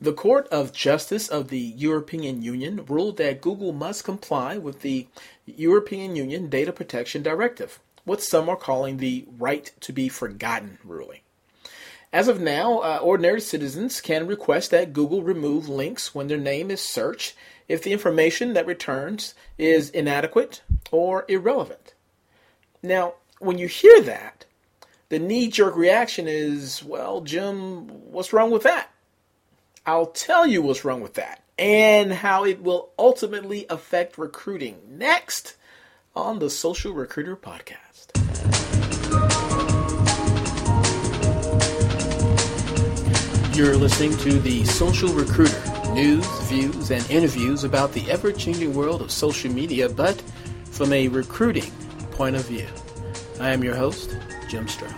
The Court of Justice of the European Union ruled that Google must comply with the European Union Data Protection Directive, what some are calling the right to be forgotten ruling. As of now, ordinary citizens can request that Google remove links when their name is searched if the information that returns is inadequate or irrelevant. Now, when you hear that, the knee-jerk reaction is, well, Jim, what's wrong with that? I'll tell you what's wrong with that and how it will ultimately affect recruiting next on the Social Recruiter Podcast. You're listening to the Social Recruiter, news, views, and interviews about the ever-changing world of social media, but from a recruiting point of view. I am your host, Jim Stroud.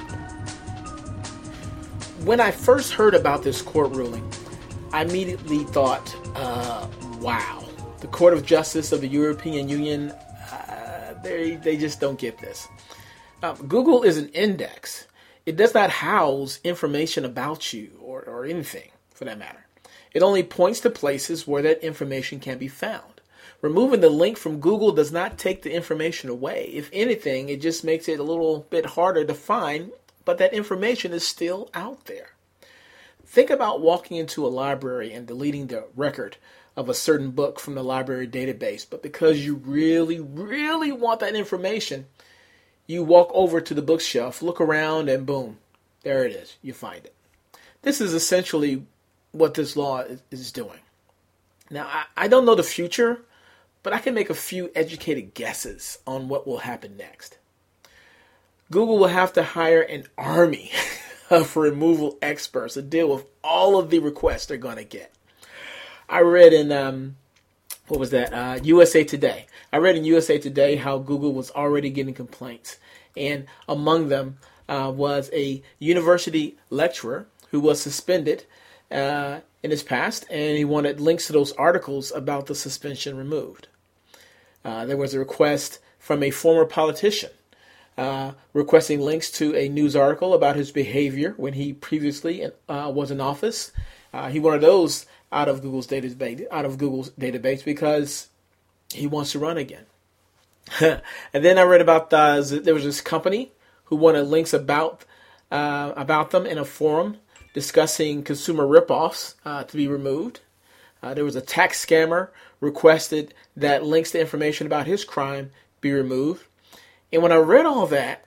When I first heard about this court ruling, I immediately thought, wow, the Court of Justice of the European Union, they just don't get this. Google is an index. It does not house information about you or anything for that matter. It only points to places where that information can be found. Removing the link from Google does not take the information away. If anything, it just makes it a little bit harder to find, but that information is still out there. Think about walking into a library and deleting the record of a certain book from the library database, but because you really, really want that information, you walk over to the bookshelf, look around, and boom, there it is. You find it. This is essentially what this law is doing. Now, I don't know the future, but I can make a few educated guesses on what will happen next. Google will have to hire an army of removal experts to deal with all of the requests they're going to get. I read in, USA Today. I read in USA Today how Google was already getting complaints. And among them was a university lecturer who was suspended in his past, and he wanted links to those articles about the suspension removed. There was a request from a former politician requesting links to a news article about his behavior when he previously was in office. He wanted those out of Google's database because he wants to run again. And then I read about there was this company who wanted links about them in a forum discussing consumer ripoffs to be removed. There was a tax scammer requested that links to information about his crime be removed. And when I read all that,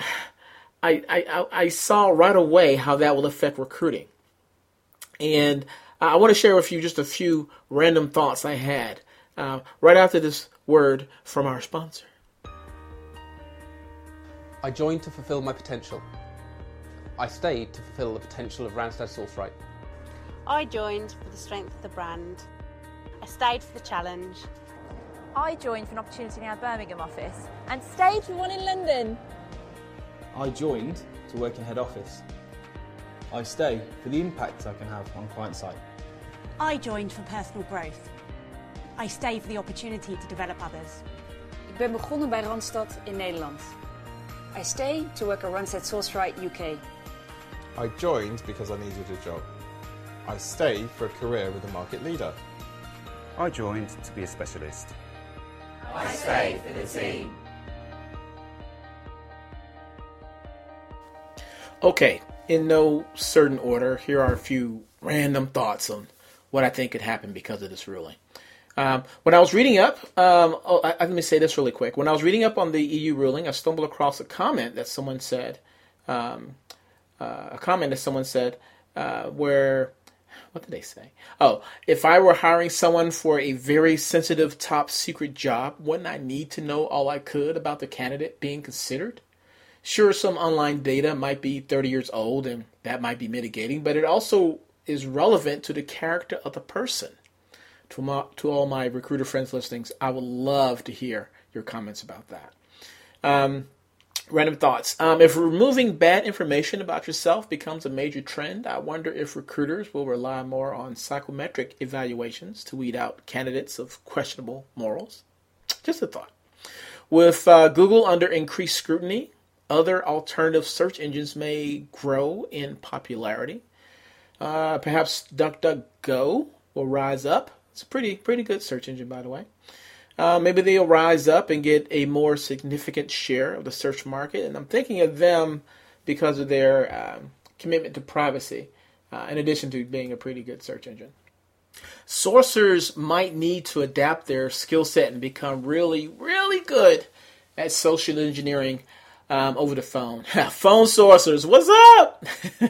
I saw right away how that will affect recruiting. And I want to share with you just a few random thoughts I had right after this word from our sponsor. I joined to fulfill my potential. I stayed to fulfill the potential of Randstad Sourceright. I joined for the strength of the brand. I stayed for the challenge. I joined for an opportunity in our Birmingham office and stayed for one in London. I joined to work in head office. I stay for the impact I can have on client site. I joined for personal growth. I stay for the opportunity to develop others. Ik ben begonnen bij Randstad in Nederland. I stay to work at Randstad Sourceright UK. I joined because I needed a job. I stay for a career with a market leader. I joined to be a specialist. I stay for the team. Okay, in no certain order, here are a few random thoughts on what I think could happen because of this ruling. When I was reading up, let me say this really quick. When I was reading up on the EU ruling, I stumbled across a comment that someone said, where, what did they say? Oh, if I were hiring someone for a very sensitive top secret job, wouldn't I need to know all I could about the candidate being considered? Sure, some online data might be 30 years old and that might be mitigating, but it also is relevant to the character of the person. To all my recruiter friends listening, I would love to hear your comments about that. Random thoughts. If removing bad information about yourself becomes a major trend, I wonder if recruiters will rely more on psychometric evaluations to weed out candidates of questionable morals. Just a thought. With Google under increased scrutiny, other alternative search engines may grow in popularity. Perhaps DuckDuckGo will rise up. It's a pretty good search engine, by the way. Maybe they'll rise up and get a more significant share of the search market. And I'm thinking of them because of their commitment to privacy, in addition to being a pretty good search engine. Sourcers might need to adapt their skill set and become really good at social engineering over the phone. Phone sourcers, what's up?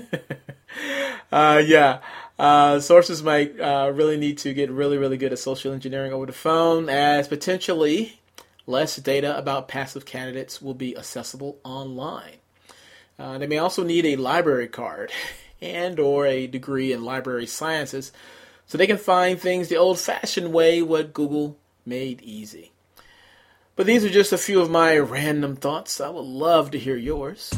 Sources might really need to get really good at social engineering over the phone, as potentially less data about passive candidates will be accessible online. They may also need a library card and or a degree in library sciences so they can find things the old-fashioned way, what Google made easy. But these are just a few of my random thoughts. I would love to hear yours.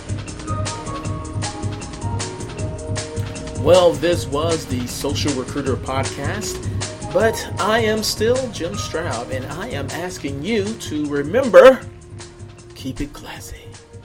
Well, this was the Social Recruiter Podcast, but I am still Jim Stroud, and I am asking you to remember, keep it classy.